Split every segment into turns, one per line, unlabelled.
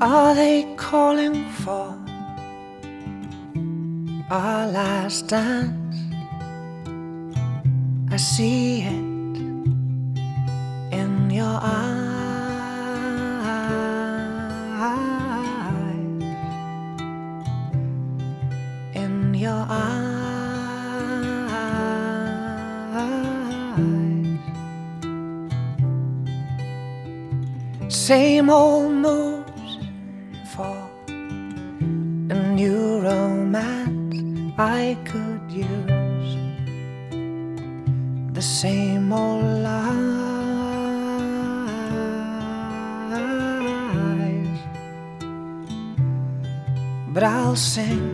Are they calling for our last dance? I see it in your eyes, in your eyes. Same old moves for a new romance. I could use the same old lies, but I'll sing.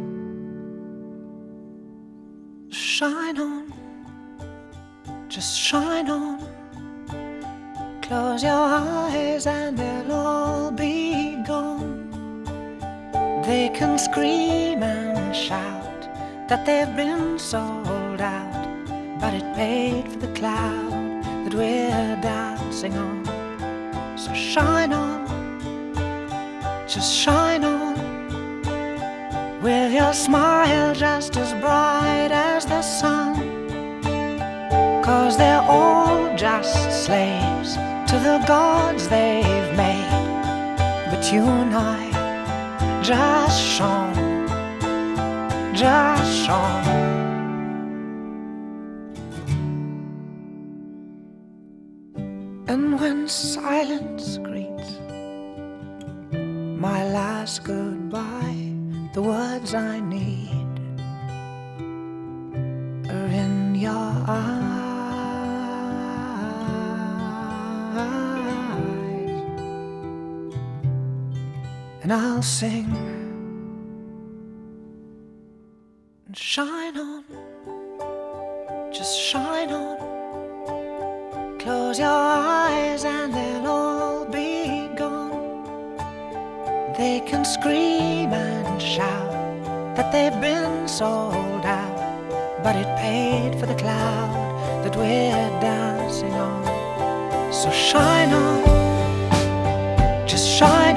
Shine on, just shine on. Close your eyes and they'll all be gone. They can scream and shout that they've been sold out, but it paid for the cloud that we're dancing on. So shine on, just shine on, with your smile just as bright as the sun. 'Cause they're all just slaves to the gods they've made, but you and I just shone, just shone. And when silence greets my last goodbye, the words I need are in your eyes. And I'll sing. Shine on, just shine on. Close your eyes and they'll all be gone. They can scream and shout that they've been sold out, but it paid for the cloud that we're dancing on. So shine on, just shine on.